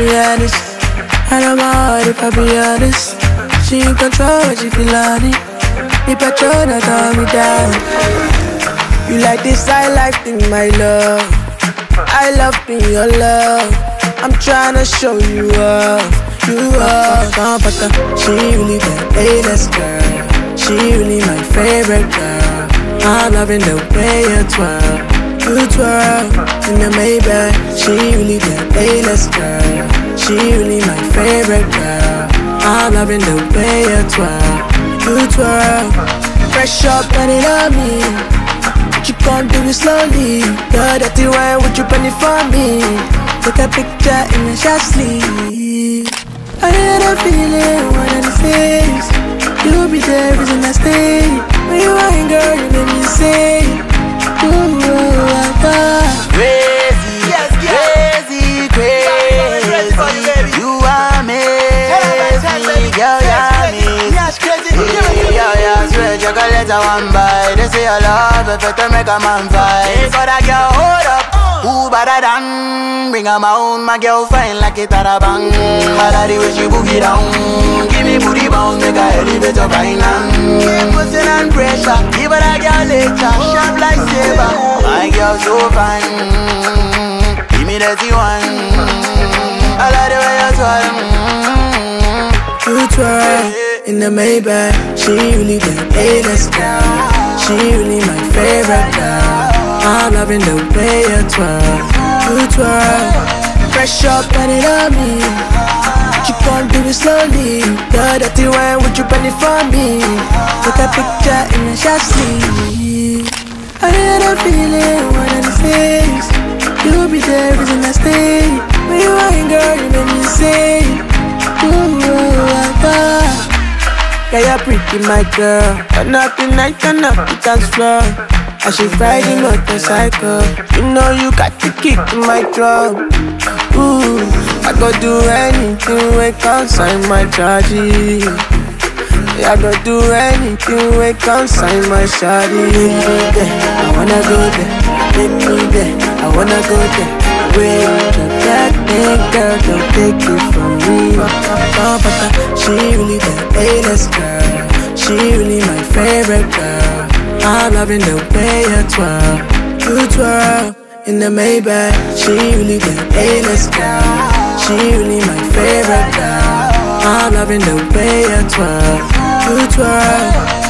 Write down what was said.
be honest. I know my heart if I be honest. She in control when she feel on it. The petrol that calm me down. You like this high life thing, my love. I love being your love. I'm tryna show you up. You up. She really the A-list girl. She really my favorite girl. I'm loving the way you twirl. You twirl in the Maybach. She really the A-list girl. She really my favorite girl. I'm loving the way you twirl. You twirl. Fresh up, let it on me. But you can't do it slowly. Girl, dirty wine, would you burn it for me? Take a picture in your short sleeve. I had a feeling, one of these days you'll be there, reason I stay. When you ain't, girl, you make me say, ooh, crazy, yes, crazy, crazy. You are amazing, girl, you're amazing. Yeah, swear chocolate I want buy. They say I love it, to make a man fight. But I girl, hold up. Who better than bring her my own, my girl fine like it at a bang. But the way she boogie down, give me booty bounce, make her elevate her finance. Keep pushing and pressure, give her that girl lecture, sharp like saber. My girl so fine, give me that one. I like the way you twirl. You twirl in the Maybach. She really the A-list girl. She really my favorite girl. I'm loving the way you twirl. You twirl. Fresh up, let it on me. But you can't do it slowly. Girl, dirty wine, would you burn it for me? Take a picture in your short sleeve. I had a feeling, one of these days you'll be there, reason I stay. When you ain't, girl, you make me say, ooh, yeah, you're pretty, my girl. Turn up the night, turn up the dance floor. I should ride the motorcycle. You know you got the kick in my drum. Ooh, I go do anything when consign my charges. Yeah, I go do anything when consign my shawty. Take me there, I wanna go there. Take me there, I wanna go there. Wait, that thing, girl, don't take it from me. She really the A-list girl. She really my favorite girl. I'm loving the way you twirl. You twirl in the Maybach. She really the A-list girl. She really my favorite girl. I'm loving the way you twirl. You twirl.